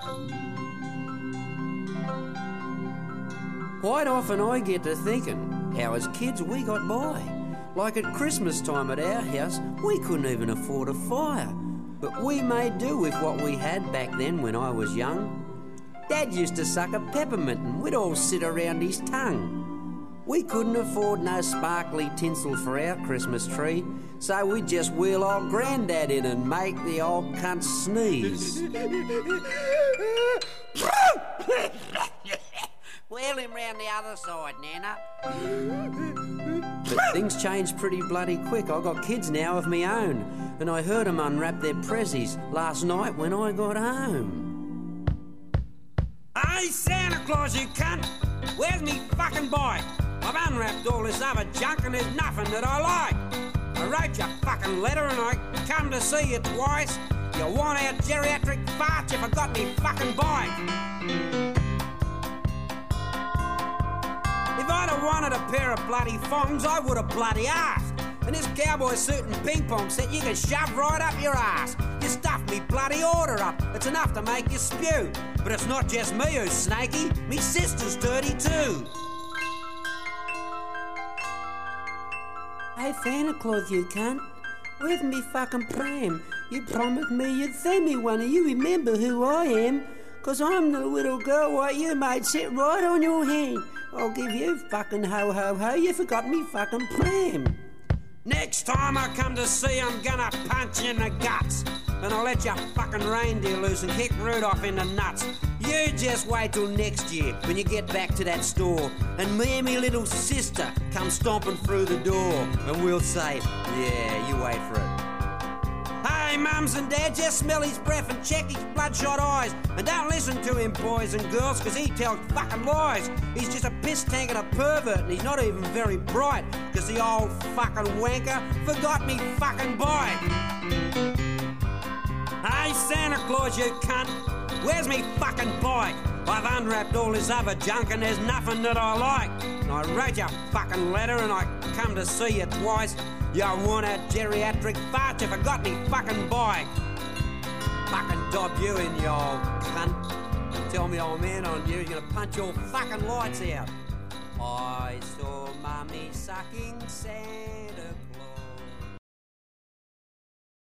Quite often I get to thinking how as kids we got by. Like at Christmas time at our house, we couldn't even afford a fire. But we made do with what we had back then when I was young. Dad used to suck a peppermint and we'd all sit around his tongue. We couldn't afford no sparkly tinsel for our Christmas tree, so we'd just wheel old Grandad in and make the old cunt sneeze. Wheel him round the other side, Nana. But things changed pretty bloody quick. I got kids now of me own, and I heard them unwrap their prezzies last night when I got home. Hey, Santa Claus, you cunt! Where's me fucking bike? I've unwrapped all this other junk and there's nothing that I like. I wrote your fucking letter and I come to see you twice. You want our geriatric fart, you forgot me fucking bike. If I'd have wanted a pair of bloody thongs, I would have bloody asked. And this cowboy suit and ping pong set you can shove right up your ass. You stuffed me bloody order up. It's enough to make you spew. But it's not just me who's snaky. Me sister's dirty too. Hey, Santa Claus, you cunt. Where's me fucking pram? You promised me you'd send me one. You remember who I am? 'Cause I'm the little girl what you made sit right on your hand. I'll give you fucking ho-ho-ho. You forgot me fucking pram. Next time I come to see you, I'm gonna punch you in the guts. And I'll let your fucking reindeer loose and kick Rudolph in the nuts. You just wait till next year when you get back to that store and me and me little sister come stomping through the door and we'll say, yeah, you wait for it. Hey, mums and dads, just smell his breath and check his bloodshot eyes. And don't listen to him, boys and girls, 'cause he tells fucking lies. He's just a piss tank and a pervert, and he's not even very bright, 'cause the old fucking wanker forgot me fucking bike. Hey, Santa Claus, you cunt, where's me fucking bike? I've unwrapped all this other junk and there's nothing that I like. And I wrote you a fucking letter and I come to see you twice. You want a geriatric fart, you forgot me fucking bike. Fucking dob you in, you old cunt. Tell me old man on you, you're gonna punch your fucking lights out. I saw Mummy sucking Santa